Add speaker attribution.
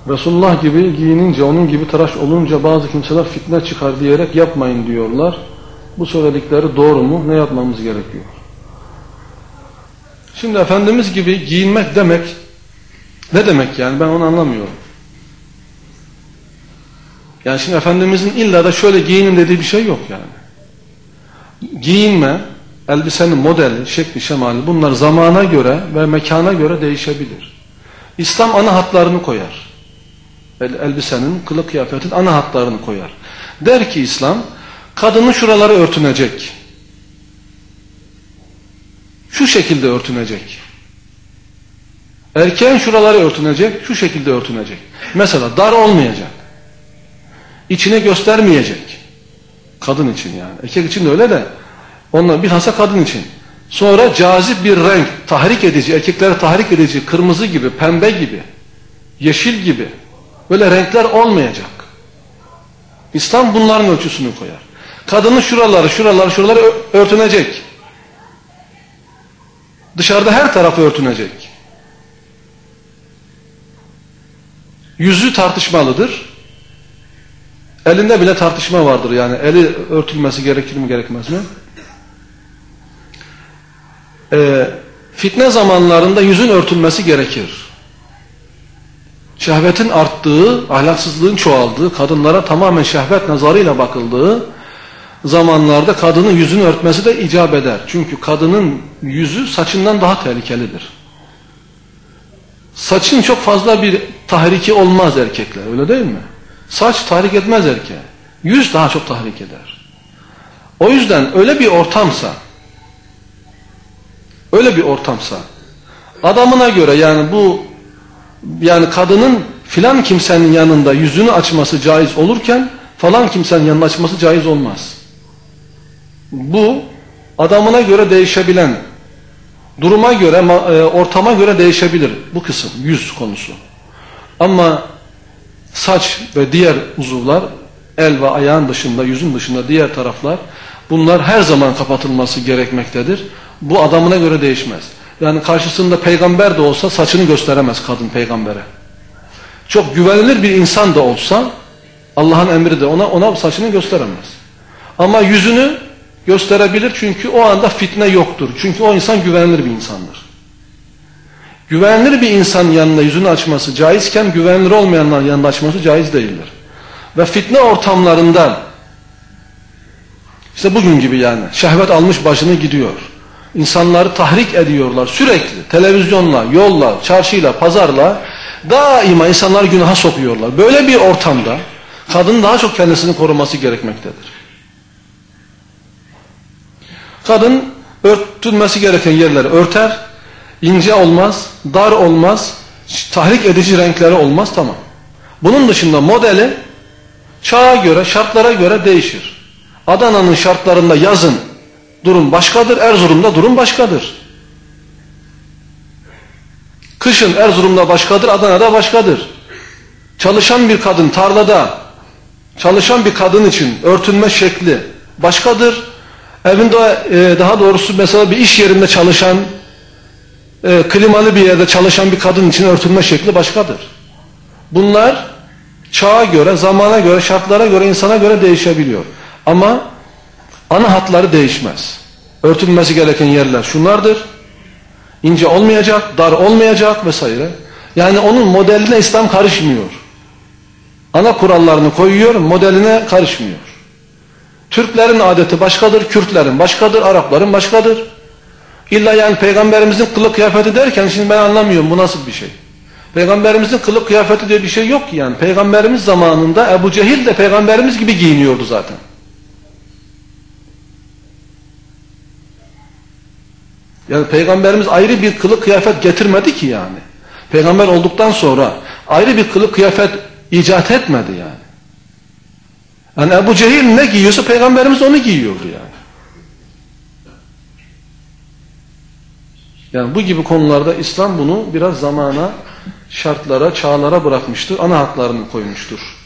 Speaker 1: Resulullah gibi giyinince, onun gibi tıraş olunca bazı kimseler fitne çıkar diyerek yapmayın diyorlar. Bu söyledikleri doğru mu? Ne yapmamız gerekiyor? Şimdi Efendimiz gibi giyinmek demek ne demek yani? Ben onu anlamıyorum. Yani şimdi Efendimizin illa da şöyle giyinin dediği bir şey yok yani. Giyinme, elbisenin modeli, şekli, şemali bunlar zamana göre ve mekana göre değişebilir. İslam ana hatlarını koyar. Elbisenin, kılık kıyafetin ana hatlarını koyar. Der ki İslam, kadının şuraları örtünecek. Şu şekilde örtünecek. Erkeğin şuraları örtünecek, şu şekilde örtünecek. Mesela dar olmayacak. İçine göstermeyecek. Kadın için yani. Erkek için de öyle de. Onlar bilhassa kadın için. Sonra cazip bir renk, tahrik edici, erkekleri tahrik edici, kırmızı gibi, pembe gibi, yeşil gibi. Böyle renkler olmayacak. İslam bunların ölçüsünü koyar. Kadının şuraları örtünecek. Dışarıda her tarafı örtünecek. Yüzü tartışmalıdır. Elinde bile tartışma vardır yani. Eli örtülmesi gerekir mi gerekmez mi? Fitne zamanlarında yüzün örtülmesi gerekir. Şehvetin arttığı, ahlaksızlığın çoğaldığı, kadınlara tamamen şehvet nazarıyla bakıldığı zamanlarda kadının yüzünü örtmesi de icap eder. Çünkü kadının yüzü saçından daha tehlikelidir. Saçın çok fazla bir tahriki olmaz erkekler, öyle değil mi? Saç tahrik etmez erkeğe. Yüz daha çok tahrik eder. O yüzden öyle bir ortamsa adamına göre yani kadının filan kimsenin yanında yüzünü açması caiz olurken falan kimsenin yanına açması caiz olmaz. Bu adamına göre değişebilen, duruma göre, ortama göre değişebilir bu kısım, yüz konusu. Ama saç ve diğer uzuvlar, el ve ayağın dışında, yüzün dışında diğer taraflar, bunlar her zaman kapatılması gerekmektedir. Bu adamına göre değişmez. Yani karşısında peygamber de olsa saçını gösteremez kadın peygambere. Çok güvenilir bir insan da olsa Allah'ın emri de ona saçını gösteremez. Ama yüzünü gösterebilir çünkü o anda fitne yoktur. Çünkü o insan güvenilir bir insandır. Güvenilir bir insanın yanında yüzünü açması caizken güvenilir olmayanların yanında açması caiz değildir. Ve fitne ortamlarında işte bugün gibi yani şehvet almış başını gidiyor. İnsanları tahrik ediyorlar sürekli. Televizyonla, yolla, çarşıyla, pazarla daima insanları günaha sokuyorlar. Böyle bir ortamda kadın daha çok kendisini koruması gerekmektedir. Kadın örtülmesi gereken yerleri örter, ince olmaz, dar olmaz, tahrik edici renkleri olmaz, tamam. Bunun dışında modeli çağa göre, şartlara göre değişir. Adana'nın şartlarında yazın durum başkadır, Erzurum'da durum başkadır. Kışın Erzurum'da başkadır, Adana'da başkadır. Çalışan bir kadın tarlada, çalışan bir kadın için örtünme şekli başkadır. Evinde daha doğrusu mesela bir iş yerinde çalışan, klimalı bir yerde çalışan bir kadın için örtünme şekli başkadır. Bunlar çağa göre, zamana göre, şartlara göre, insana göre değişebiliyor. Ama ana hatları değişmez. Örtülmesi gereken yerler şunlardır. İnce olmayacak, dar olmayacak vesaire. Yani onun modeline İslam karışmıyor. Ana kurallarını koyuyor, modeline karışmıyor. Türklerin adeti başkadır, Kürtlerin başkadır, Arapların başkadır. İlla yani Peygamberimizin kılık kıyafeti derken şimdi ben anlamıyorum bu nasıl bir şey. Peygamberimizin kılık kıyafeti diye bir şey yok ki yani. Peygamberimiz zamanında Ebu Cehil de Peygamberimiz gibi giyiniyordu zaten. Yani Peygamberimiz ayrı bir kılık kıyafet getirmedi ki yani. Peygamber olduktan sonra ayrı bir kılık kıyafet icat etmedi yani. Yani Ebu Cehil ne giyiyorsa Peygamberimiz onu giyiyordu yani. Yani bu gibi konularda İslam bunu biraz zamana, şartlara, çağlara bırakmıştır. Ana hatlarını koymuştur.